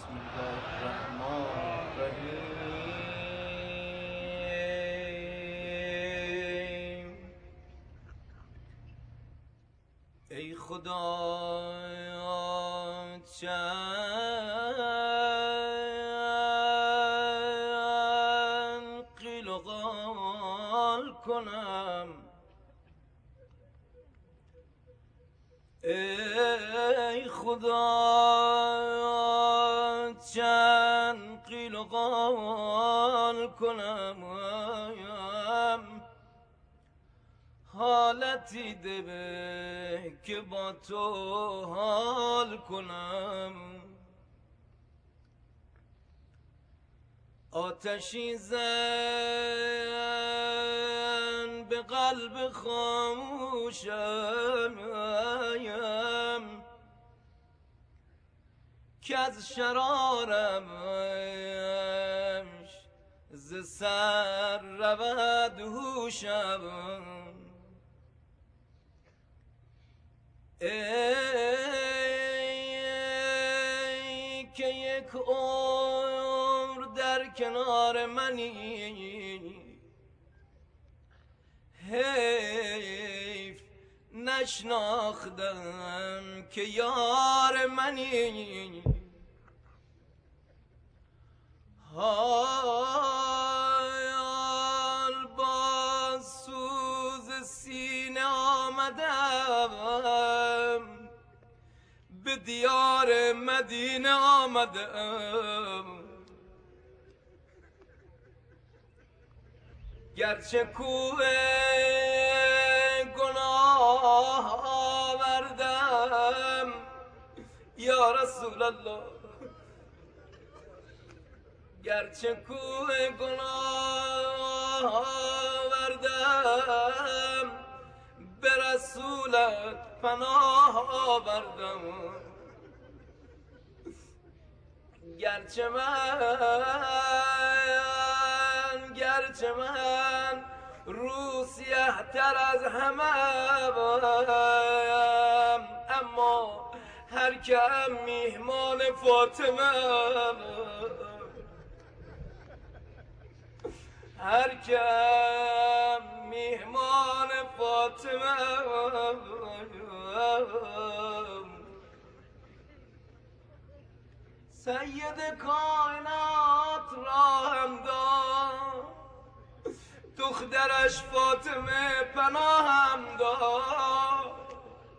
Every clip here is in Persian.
بسم الله الرحمن الرحیم. ای خدا چند قیل و قال کنم، ای خدا چند قیل و قال کنم، حالتی ده به که با تو حال کنم. آتشی زن به قلب خاموشم که از شرارمش ز سر رود هوشم. ای که یک عمر در کنار منی، حیف نشناختم که یار منی. حال با سوز سینه آمدم، به دیار مدینه آمدم. گرچه کوه گناه آوردم یا رسول الله، گرچه کوه گناه آوردم به رسولت پناه آوردم. گرچه من روسیه تر از همه، اما هر کم میهمان فاطمه، هر کم میهمان فاطمه. سید کائنات را هم داد، دخترش فاطمه پناهم داد.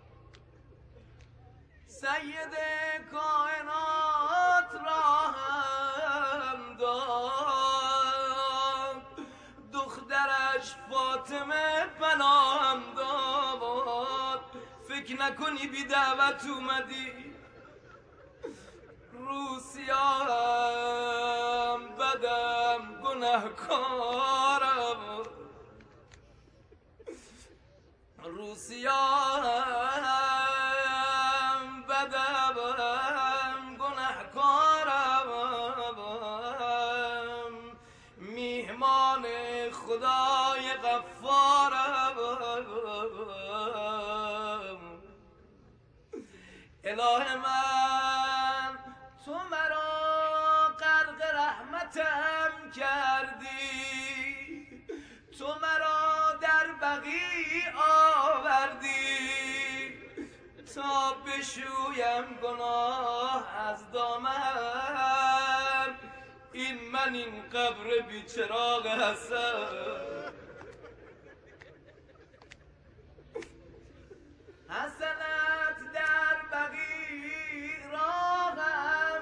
سید کائنات را هم داد، دخترش فاطمه پناهم داد. فکر نکنی بی دعوت اومدی، روسیام بدم گناهکارم، روسیام بدم گناهکارم، میهمان خدای غفارم. اله من تو مرا غرق رحمتم کردی، تو مرا در بقیع آوردی تا بشویم گناه از دامن. این من این قبر بیچراغ حسن، حسنت در بقیع راهم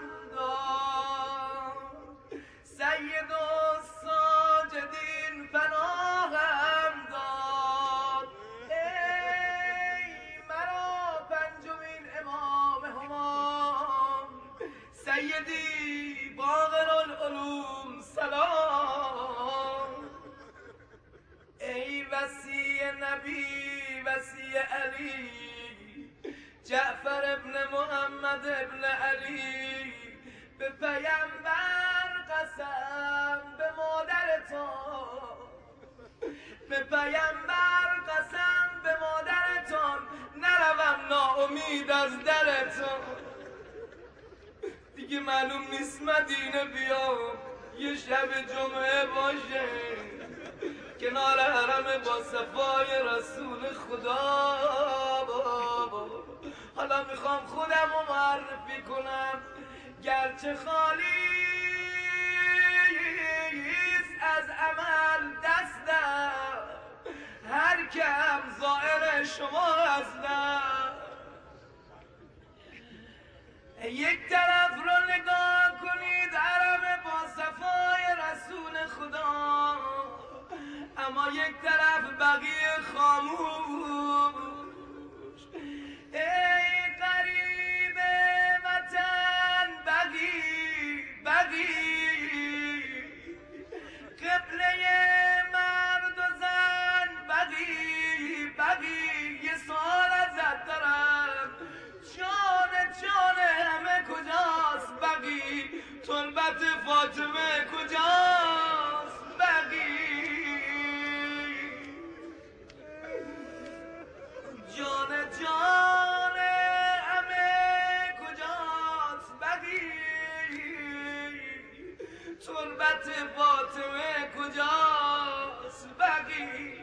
داد، سید الساجدین پناهم داد. ای مرا پنجمین امام همام سیدی باقر العلوم سلام. ای وصی نبی وصی علی، جعفر ابن محمد ابن علی، به پیامبر قسم به مادرتان، به پیامبر قسم به مادرتان، نروم ناامید از درتان. دیگه دیگه معلوم نیست مدینه بیام یه شب جمعه باشه کنار حرم با صفای رسول خدا. حالا میخوام خودم رو معرفی کنم گرچه خالی از عمل دستم، هر کم زائر شما هستم. یک طرف رو نگاه کنید حرم با صفای رسول خدا، اما یک طرف بقیه خاموش. ای غریب وطن بقی قبله مرد و زن بقی یه سال ازت دارم جان همه کجاست بقی؟ تربت فاطمه کجاست بقی؟ جان همه کجاست بقی؟ تربت فاطمه کجاست بقی؟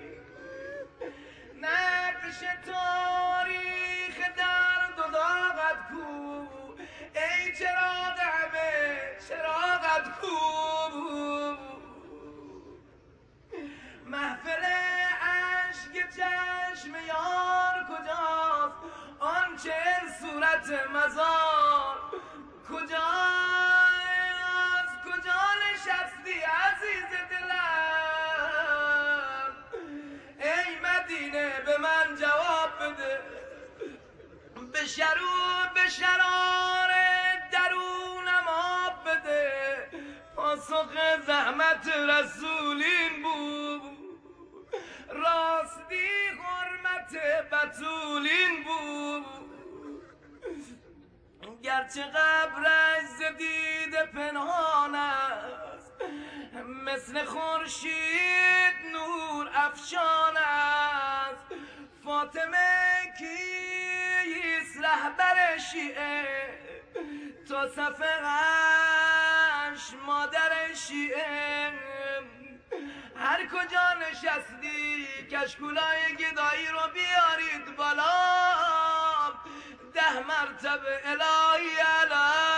نقش تاریخ درد و داغت کو، ای چراغ همه چراغت کو. محفل عشق چشم یار کجاست؟ آنچه صورت مزار کجاست؟ کجا نشستی عزیز دلم؟ ای مدینه به من جواب بده، به شرار درونم آب بده. پاسخ زحمت رسولین بود، راستی حرمت بتولین بود. گرچه قبرش ز دیده پنهان است، مثل خورشید نور افشان است. فاطمه کیست رهبر شیعه؟ تا صف غش مادر شیعه. هر کجا نشستی کشکولای گدایی رو بیارید بالا، 10 مرتبه الهی علی